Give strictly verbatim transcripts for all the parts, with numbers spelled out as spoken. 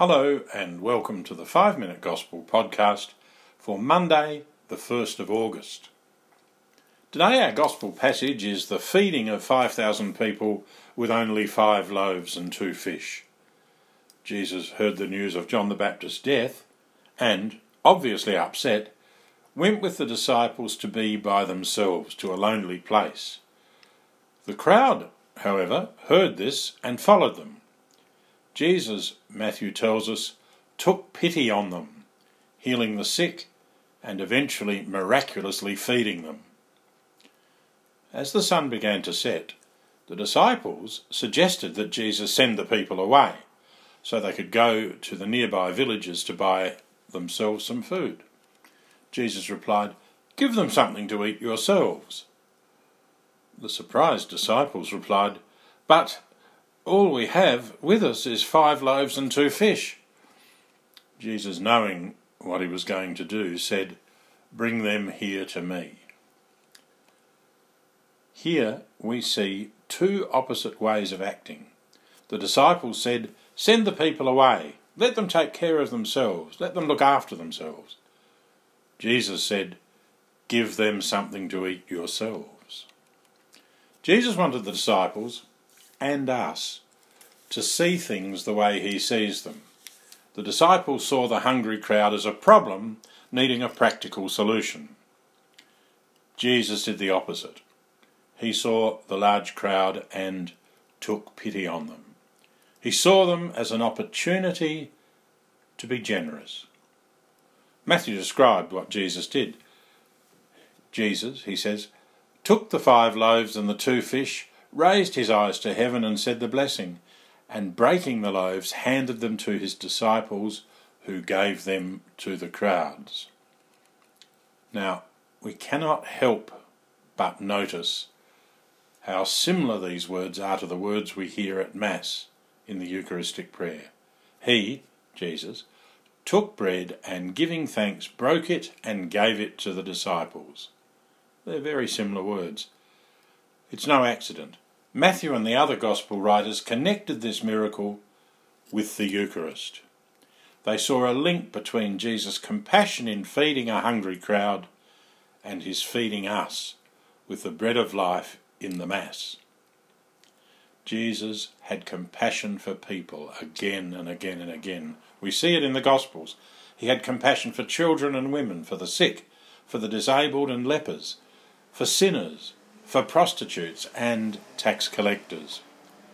Hello and welcome to the five minute Gospel podcast for Monday the first of August. Today our Gospel passage is the feeding of five thousand people with only five loaves and two fish. Jesus heard the news of John the Baptist's death and, obviously upset, went with the disciples to be by themselves to a lonely place. The crowd, however, heard this and followed them. Jesus, Matthew tells us, took pity on them, healing the sick and eventually miraculously feeding them. As the sun began to set, the disciples suggested that Jesus send the people away so they could go to the nearby villages to buy themselves some food. Jesus replied, "Give them something to eat yourselves." The surprised disciples replied, "But all we have with us is five loaves and two fish." Jesus, knowing what he was going to do, said, "Bring them here to me." Here we see two opposite ways of acting. The disciples said, "Send the people away. Let them take care of themselves. Let them look after themselves." Jesus said, "Give them something to eat yourselves." Jesus wanted the disciples and us to see things the way he sees them. The disciples saw the hungry crowd as a problem needing a practical solution. Jesus did the opposite. He saw the large crowd and took pity on them. He saw them as an opportunity to be generous. Matthew described what Jesus did. Jesus, he says, took the five loaves and the two fish, raised his eyes to heaven and said the blessing, and breaking the loaves handed them to his disciples, who gave them to the crowds. Now, we cannot help but notice how similar these words are to the words we hear at Mass in the Eucharistic prayer. He, Jesus, took bread and giving thanks broke it and gave it to the disciples. They're very similar words. It's no accident. Matthew and the other Gospel writers connected this miracle with the Eucharist. They saw a link between Jesus' compassion in feeding a hungry crowd and his feeding us with the bread of life in the Mass. Jesus had compassion for people again and again and again. We see it in the Gospels. He had compassion for children and women, for the sick, for the disabled and lepers, for sinners, for prostitutes and tax collectors.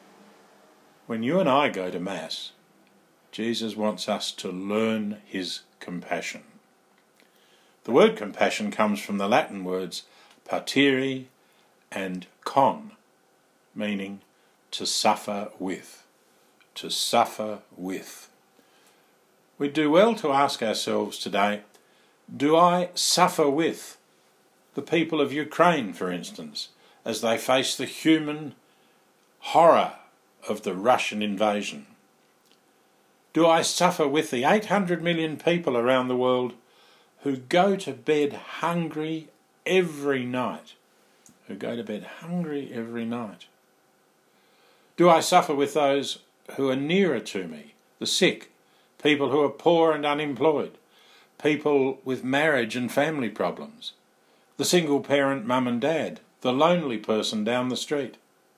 When you and I go to Mass, Jesus wants us to learn his compassion. The word compassion comes from the Latin words patiri and con, meaning to suffer with. To suffer with. We do well to ask ourselves today, do I suffer with the people of Ukraine, for instance, as they face the human horror of the Russian invasion? Do I suffer with the eight hundred million people around the world who go to bed hungry every night? Who go to bed hungry every night? Do I suffer with those who are nearer to me, the sick, people who are poor and unemployed, people with marriage and family problems, the single parent mum and dad, the lonely person down the street?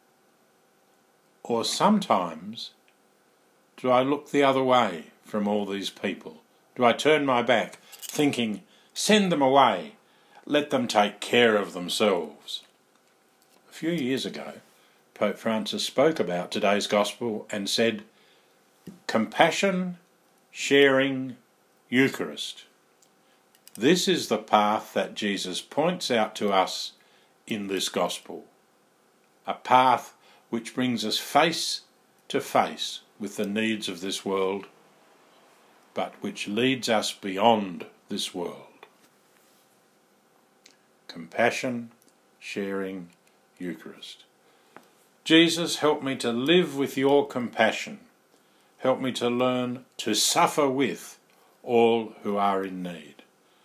Or sometimes, do I look the other way from all these people? Do I turn my back, thinking, send them away, let them take care of themselves? A few years ago, Pope Francis spoke about today's Gospel and said, compassion, sharing, Eucharist. This is the path that Jesus points out to us in this Gospel, a path which brings us face to face with the needs of this world, but which leads us beyond this world. Compassion, sharing, Eucharist. Jesus, help me to live with your compassion. Help me to learn to suffer with all who are in need.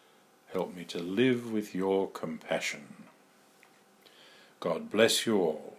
Help me to live with your compassion. God bless you all.